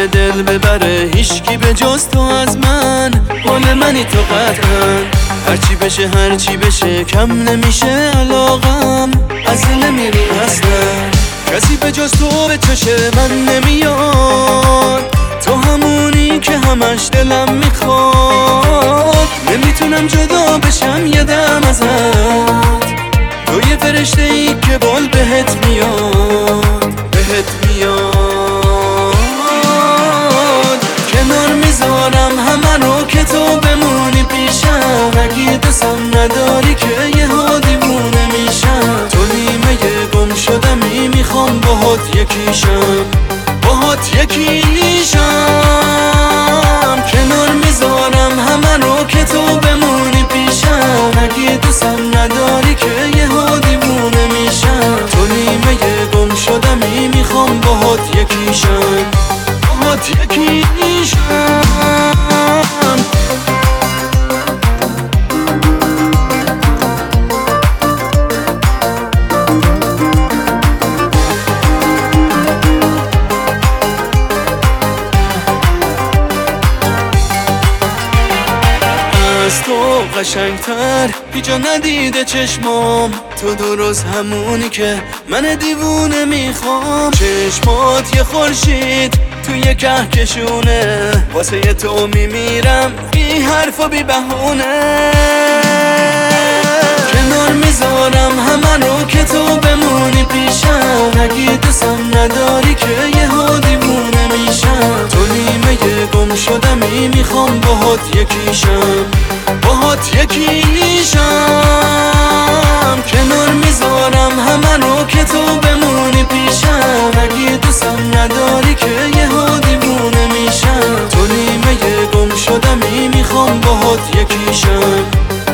منو دل ببره هیچکی به جز تو از من، مال منی تو قطعا. هرچی بشه کم نمیشه علاقم، از دل نمیری اصلا. کسی به جز تو به چشم من نمیاد، تو همونی که همش دلم میخواد. نمیتونم جدا بشم یه دم ازت، تو یه فرشته ای که بال بهت میاد. کنار میذارم همه رو که تو بمونی پیشم، اگه دوستم نداری که یه ها دیوونه میشم. تو نیمه گم شدمی میخوام باهات یکیشم، کنار میذارم همه رو که تو بمونی پیشم، اگه دوستم نداری که یه ها دیوونه میشم. تو نیمه گم شدمی میخوام باهات یکیشم. از تو قشنگتر هیچا ندیده چشمام، تو درست همونی که من دیوونه میخوام. چشمات یه خورشید توی کهکشونه، واسه تو میمیرم بی حرف و بی بهونه. کنار میذارم همه رو که تو بمونی پیشم، اگه دوستم نداری که یه ها دیوونه میشم. تو نیمه گم شدمی میخوام باهات یکیشم. کنار میذارم همه رو که تو بمونی پیشم، اگه دوستم نداری که یه ها دیوونه میشم. تو نیمه گم شدمی میخوام باهات یکیشم.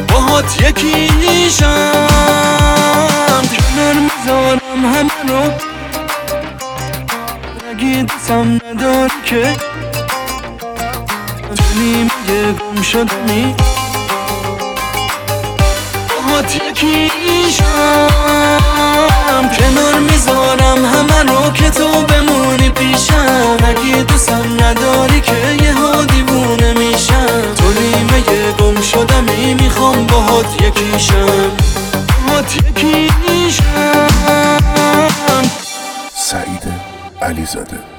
کنار میذارم همه رو، اگه دوستم نداری که تو نیمه گم شدمی کنار میذارم همه رو که تو بمونی پیشم، اگه دوستم نداری که یه ها دیوونه میشم. تو نیمه گم شدمی میخوام باهات یکیشم. سعید علیزاده.